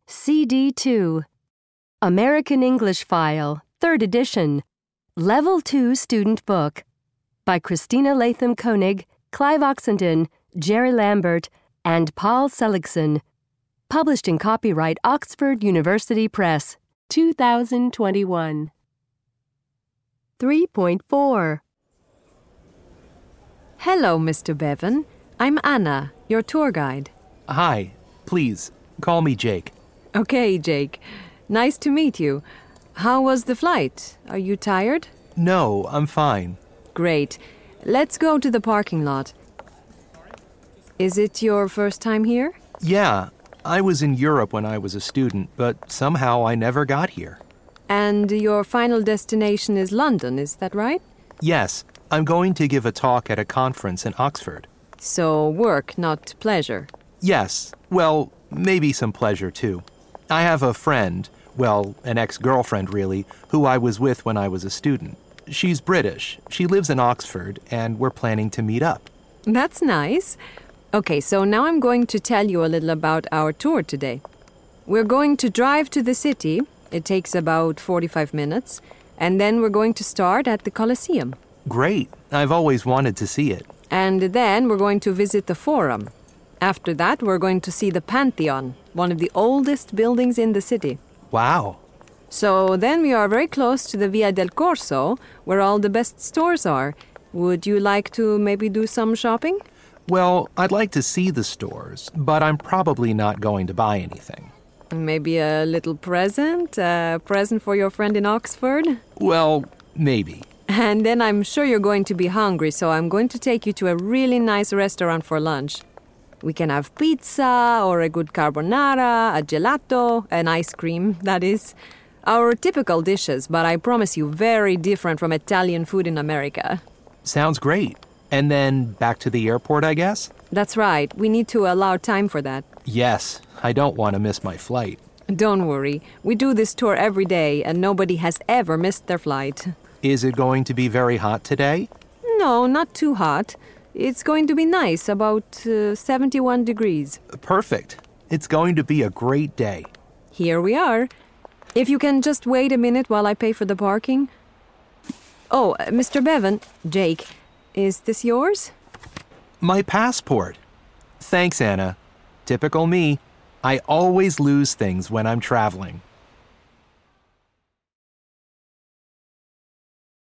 CD2. American English File, 3rd edition. Level 2 Student Book. By Christina Latham Koenig, Clive Oxenden, Jerry Lambert, and Paul Seligson. Published in copyright Oxford University Press, 2021. 3.4. Hello, Mr. Bevan. I'm Anna, your tour guide. Hi. Please, call me Jake. Okay, Jake. Nice to meet you. How was the flight? Are you tired? No, I'm fine. Great. Let's go to the parking lot. Is it your first time here? Yeah, I was in Europe when I was a student, but somehow I never got here. And your final destination is London, is that right? Yes, I'm going to give a talk at a conference in Oxford. So work, not pleasure. Yes, well, maybe some pleasure too. I have a friend, well, an ex-girlfriend really, who I was with when I was a student. She's British. She lives in Oxford, and we're planning to meet up. That's nice. Okay, so now I'm going to tell you a little about our tour today. We're going to drive to the city. It takes about 45 minutes. And then we're going to start at the Colosseum. Great. I've always wanted to see it. And then we're going to visit the Forum. After that, we're going to see the Pantheon, one of the oldest buildings in the city. Wow. So then we are very close to the Via del Corso, where all the best stores are. Would you like to maybe do some shopping? Well, I'd like to see the stores, but I'm probably not going to buy anything. Maybe a little present? A present for your friend in Oxford? Well, maybe. And then I'm sure you're going to be hungry, so I'm going to take you to a really nice restaurant for lunch. We can have pizza or a good carbonara, a gelato, an ice cream, that is. Our typical dishes, but I promise you very different from Italian food in America. Sounds great. And then back to the airport, I guess? That's right. We need to allow time for that. Yes, I don't want to miss my flight. Don't worry. We do this tour every day, and nobody has ever missed their flight. Is it going to be very hot today? No, not too hot. It's going to be nice, about 71 degrees. Perfect. It's going to be a great day. Here we are. If you can just wait a minute while I pay for the parking. Oh, Mr. Bevan, Jake, is this yours? My passport. Thanks, Anna. Typical me. I always lose things when I'm traveling.